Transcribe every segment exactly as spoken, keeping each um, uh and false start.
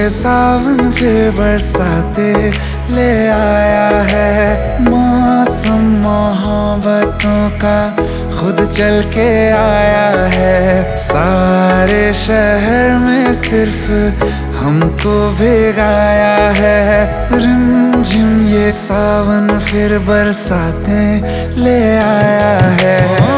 सावन फिर बरसाते ले आया है। मौसम मोहब्बतों का खुद चल के आया है। सारे शहर में सिर्फ हमको भिगाया है। रिमझिम ये सावन फिर बरसाते ले आया है।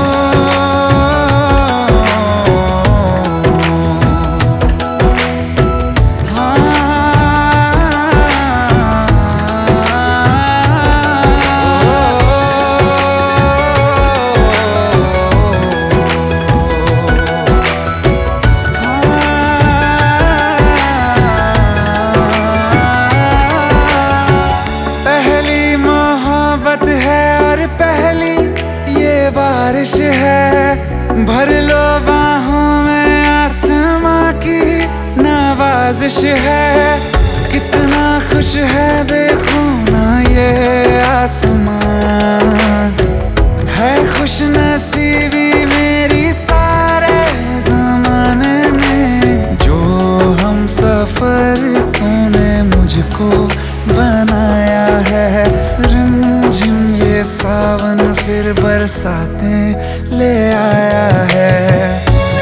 बारिश है भर लो बाहों में, आसमां की नवाजिश है। कितना खुश है देखो ना ये आसमां, है खुश नसीबी मेरी सारे ज़माने में। जो हम सफर तूने मुझको बनाया है। रिमझिम ये सावन फिर बरसाते ले आया है।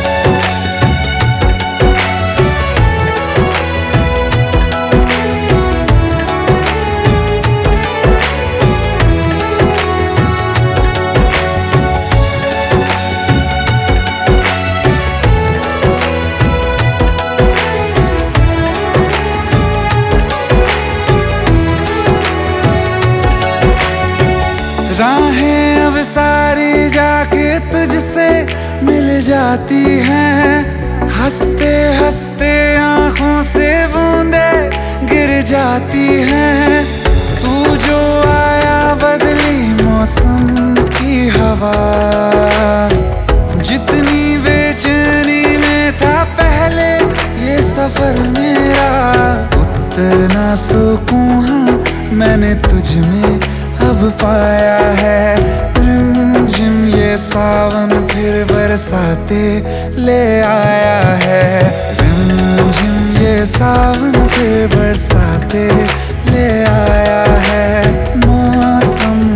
राहें अब सारी जाके तुझसे मिल जाती हैं। हंसते हंसते आंखों से बूंदे गिर जाती हैं। तू जो आया बदली मौसम की हवा, जितनी बेचैनी में था पहले ये सफर मेरा, उतना सुकून मैंने तुझ में अब पाया है। रिमझिम ये सावन फिर बरसाते ले आया है। रिमझिम ये सावन फिर बरसाते ले आया है। मौसम